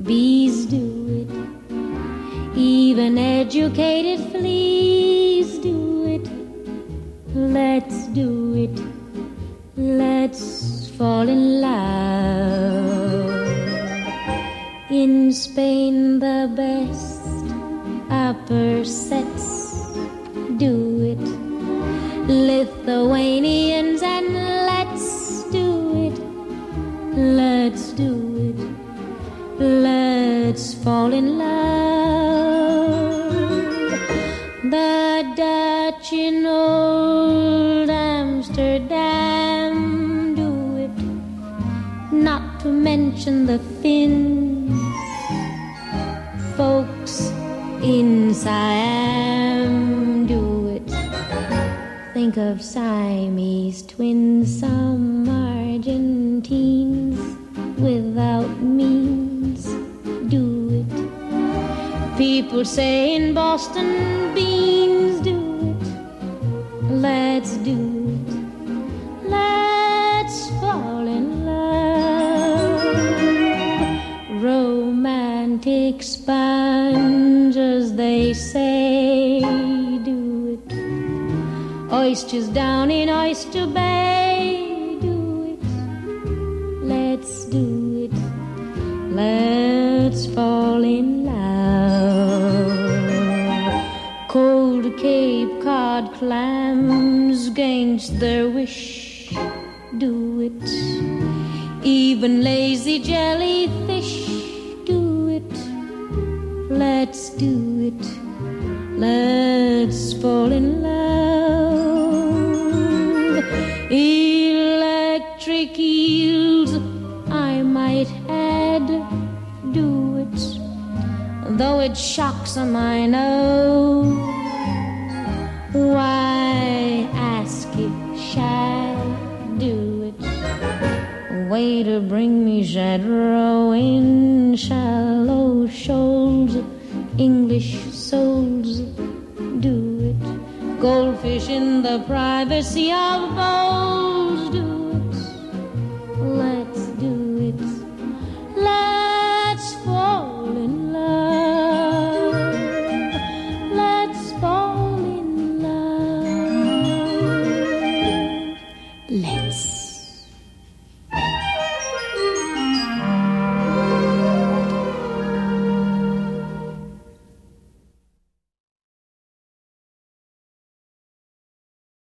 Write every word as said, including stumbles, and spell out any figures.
bees do it, even educated fleas do it. Let's do it, let's fall in love. In Spain the best upper sets do it, Lithuanians, and let's do it, let's do it, let's fall in love. The Dutch in old Amsterdam do it, not to mention the Finns, folks in Siam do it. Think of Siamese twins, some Argentines without means do it. People say in Boston beans do it. Let's do it, let's fall in love. Romantic sponges, they say, do it. Oysters down in Oyster Bay do it. Let's do it, let's fall in love. Cold Cape Cod clams against their wish do it, even lazy jellyfish do it. Let's do it, let's fall in love. Electric eels, I might add, do it, though it shocks 'em, I know. Why ask if shall do it? Waiter, bring me Jadro in shallow shoals, English souls do it. Goldfish in the privacy of bowls do